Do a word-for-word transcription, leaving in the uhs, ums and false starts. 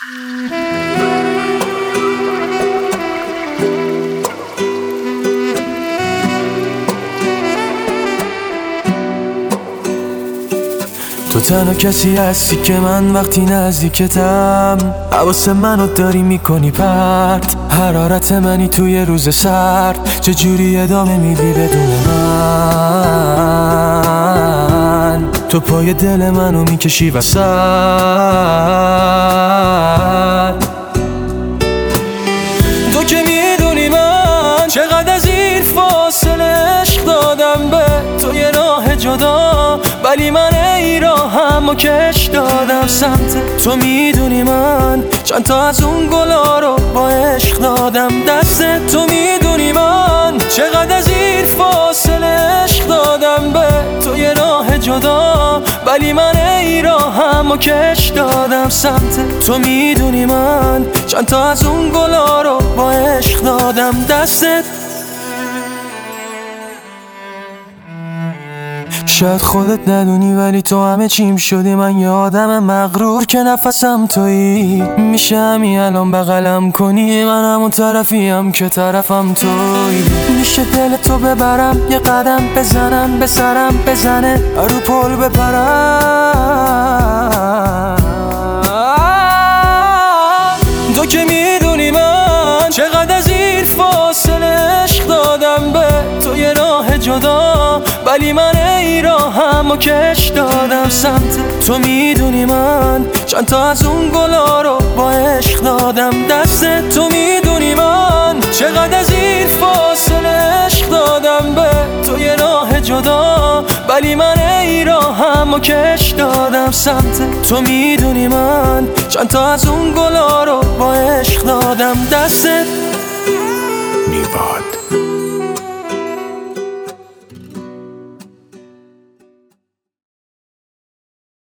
تو تنها کسی هستی که من وقتی نزدیکتم حواس منو داری میکنی پرت. حرارت منی توی روز سرد، چجوری ادامه میدی بدون من؟ تو پای دل منو میکشی وسط. تو که میدونی من چقدر از این فاصله عشق دادم به تو یه راه جدا، ولی من ای راهم و کش دادم سمت تو. میدونی من چند تا از اون گلا رو با عشق دادم دست تو. میدونی من چقدر از این فاصله عشق دادم به تو یه راه جدا، ولی من ای راهم و کش دادم سمت تو. میدونی من چند تا از اون گلا رو با عشق دادم دستت. شاید خودت ندونی ولی تو همه چیم شدی. من یه آدم مغرور که نفسم تویی. میشه همین الان بغلم کنی، من همون طرفیم که طرفم تویی. میشه دل تو ببرم یه قدم بزنم، به سرم بزنه رو پل بپرم. تو که میدونی من چقدر از این فاصله عشق دادم به تو یه راه جدا، ولی من ای راهم و کش دادم سمت تو. میدونی من چند تا از اون گلا رو با عشق دادم دست تو. میدونی من چقدر از این فاصله عشق دادم به تو یه راه جدا، ولی من ای راهم و کش دادم سمت تو. میدونی من چند تا از اون گلا رو با عشق دادم دست